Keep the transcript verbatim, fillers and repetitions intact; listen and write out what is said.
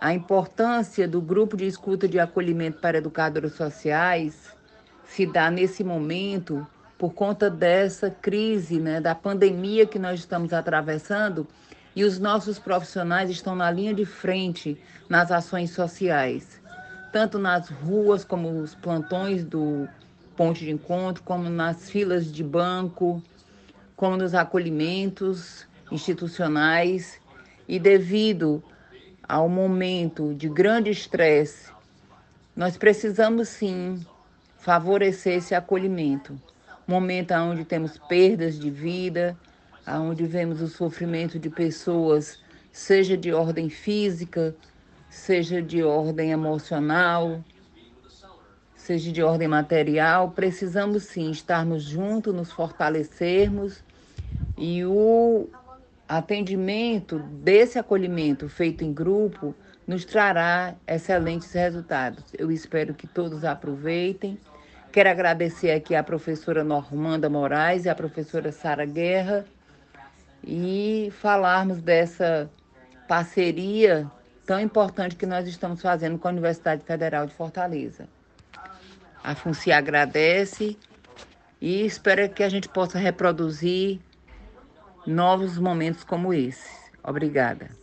A importância do grupo de escuta de acolhimento para educadores sociais se dá nesse momento por conta dessa crise, né, da pandemia que nós estamos atravessando, e os nossos profissionais estão na linha de frente nas ações sociais, tanto nas ruas como os plantões do ponto de encontro, como nas filas de banco, como nos acolhimentos institucionais. E devido ao momento de grande estresse, nós precisamos sim favorecer esse acolhimento. Momento onde temos perdas de vida, onde vemos o sofrimento de pessoas, seja de ordem física, seja de ordem emocional, seja de ordem material. Precisamos sim estarmos juntos, nos fortalecermos, e o atendimento desse acolhimento feito em grupo nos trará excelentes resultados. Eu espero que todos aproveitem. Quero agradecer aqui à professora Normanda Moraes e à professora Sara Guerra e falarmos dessa parceria tão importante que nós estamos fazendo com a Universidade Federal de Fortaleza. A FUNCI agradece e espera que a gente possa reproduzir novos momentos como esse. Obrigada.